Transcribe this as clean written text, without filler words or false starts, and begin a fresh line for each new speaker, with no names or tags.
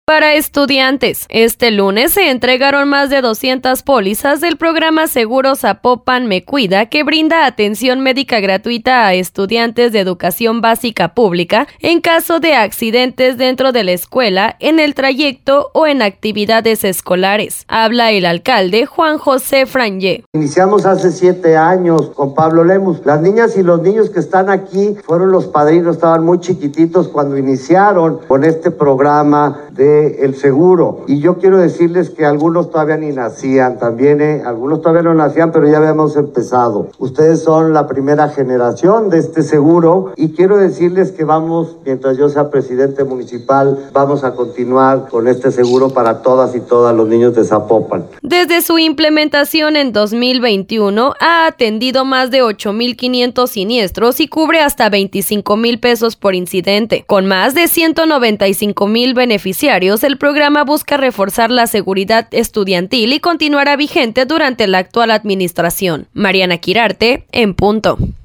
Para estudiantes, este lunes se entregaron más de 200 pólizas del programa Seguro Zapopan Me Cuida, que brinda atención médica gratuita a estudiantes de educación básica pública en caso de accidentes dentro de la escuela, en el trayecto o en actividades escolares. Habla el alcalde Juan José Frangé.
Iniciamos hace 7 años con Pablo Lemus. Las niñas y los niños que están aquí fueron los padrinos, estaban muy chiquititos cuando iniciaron con este programa de el seguro, y yo quiero decirles que algunos todavía ni nacían, algunos todavía no nacían, pero ya habíamos empezado. Ustedes son la primera generación de este seguro, y quiero decirles que mientras yo sea presidente municipal, vamos a continuar con este seguro para todas y todos los niños de Zapopan.
Desde su implementación en 2021, ha atendido más de 8,500 siniestros y cubre hasta 25,000 pesos por incidente. Con más de 195,000 beneficiarios, el programa busca reforzar la seguridad estudiantil y continuará vigente durante la actual administración. Mariana Quirarte, en punto.